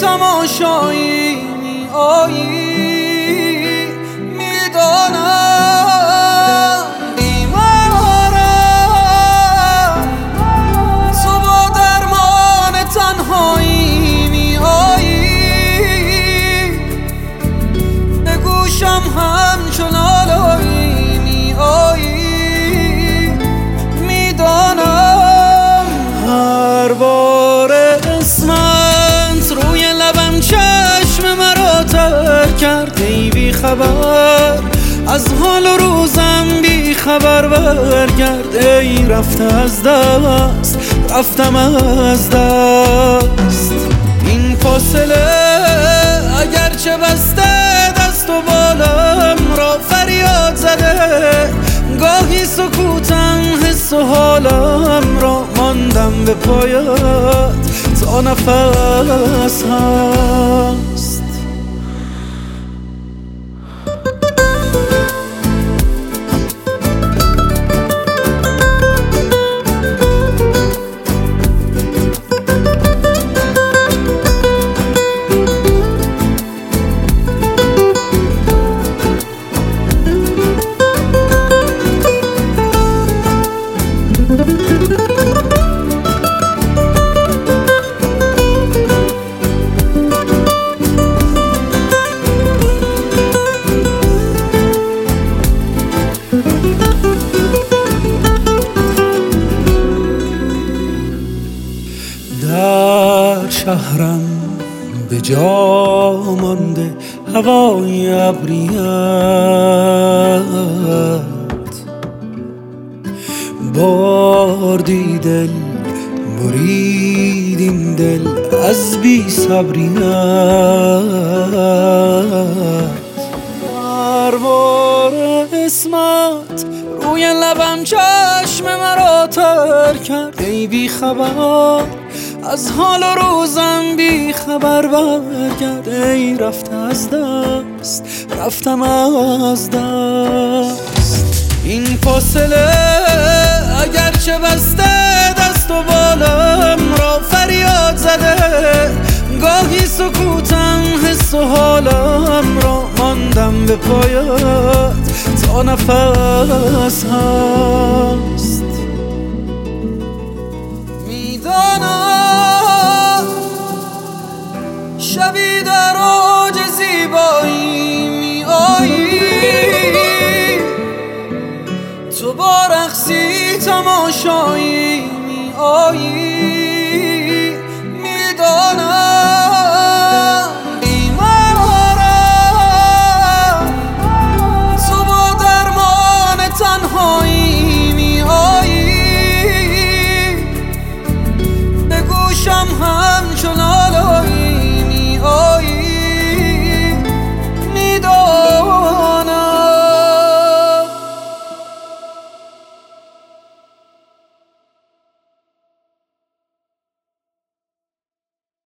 تماشایی می آیی، میدانم بیمارم، تو با درمان تنهایی می آیی، به گوشم همچون آلایی می آیی، میدانم هر بار اسمت روی لبم چشم مرا تر کرده ای، بی خبر از حال و روزم، بی خبر برگرد ای، رفته از دست، رفتم از دست. این فاصله اگرچه بسته دست و بالم را فریاد زده، گاهی سکوتم حس و حالم را ماندم به پایت تا نفس هست. در شهرم به جا مانده هوای ابریت، بردی دل، برید این دل از بی صبریت. هر بار اسمت روی لبم چشم مرا تر کرد ای، بی خبر از حال و روزم، بی خبر برگرد ای، رفته از دست، رفتم از دست. این فاصله اگرچه بسته دست و بالم را فریاد زده، گاهی سکوتم حس و حالم را ماندم به پایت تا نفس هست. میدانم شبی در اوج زیبایی می آیی، تو با رقصی تماشایی می آیی،